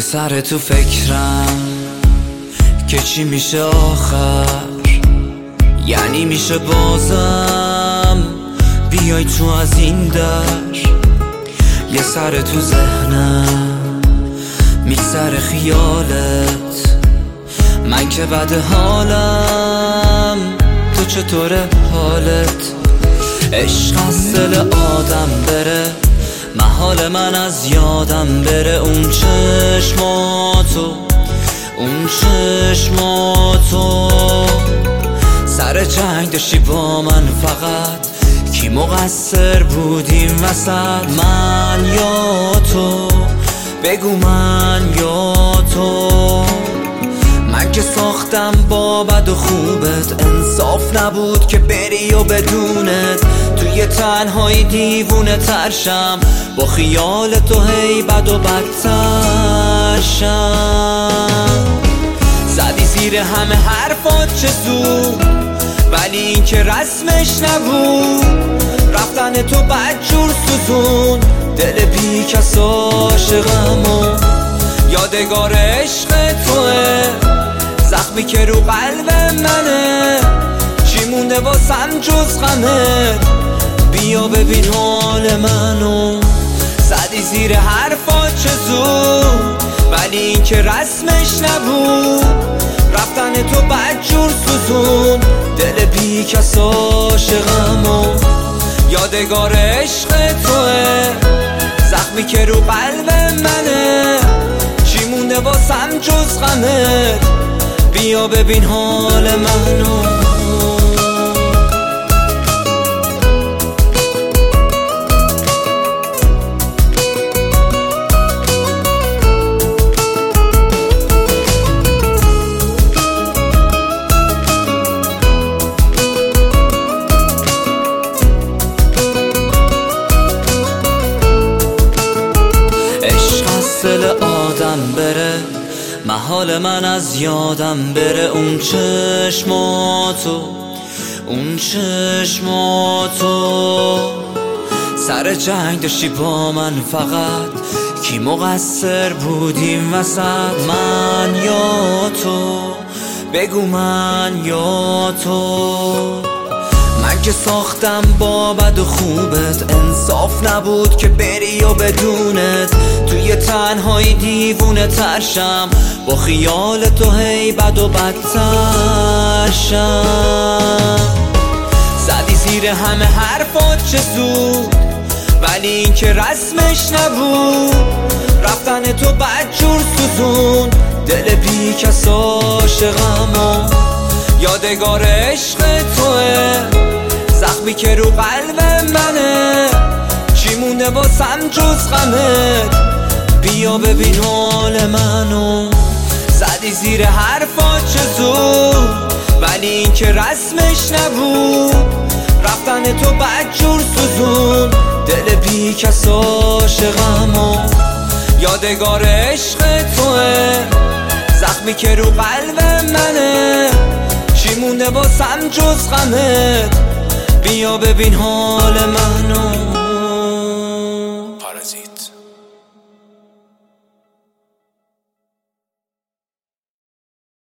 سر تو فکرم که چی میشه آخر، یعنی میشه بازم بیای تو از این در. یه سر تو ذهنم میگذره خیالت، من که بد حالم، تو چطوره حالت؟ عشق از دل آدم بره، محال من از یادم بره. اون چشماتو، اون چشماتو، سر جنگ داشتی با من فقط، کی مقصر بودیم وسط؟ من یا تو؟ بگو من یا تو؟ من که ساختم با بد و خوبت، انصاف نبود که بری و بدونت توی تنهایی دیوونه ترشم، با خیال تو هی بد و بدتر شم. زدی زیر همه حرفات چه زود، ولی این که رسمش نبود. رفتن تو بدجور سوزون دل بی کس عاشقمو. یادگار عشق توه، زخمی که رو قلب منه، چی مونده واسم جز غمت؟ بیا ببین حال منو. زدی زیر حرفات چه زود، ولی این که رسمش نبود. رفتن تو بدجور سوزون دل بی کس عاشقمو. یادگار عشق توه، زخمی که رو قلب منه، چی مونده واسم جز غمت؟ بیا ببین حال منو. دل آدم بره، محال من از یادم بره. اون چشماتو، اون چشماتو، سر جنگ داشتی با من فقط، کی مقصر بودیم وسط؟ من یا تو؟ بگو من یا تو؟ من که ساختم با بد و خوبت، انصاف نبود که بری و بدونت توی تنهایی دیوونه ترشم، با خیال تو هی بد و بدتر شم. زدی زیر همه حرفات چه زود، ولی این که رسمش نبود. رفتن تو بدجور سوزون دل بی کس عاشقمو. یادگار عشق توه، زخمی که رو قلب منه، چی مونده واسم جز غمت؟ بیا ببین حال منو. زدی زیر حرفات چه زود، ولی این که رسمش نبود. رفتن تو بدجور سوزون دل بی کس عاشقمو. یادگار عشق توه، زخمی که رو قلب منه، چی مونده واسم جز غمت؟ بیا ببین حال منو.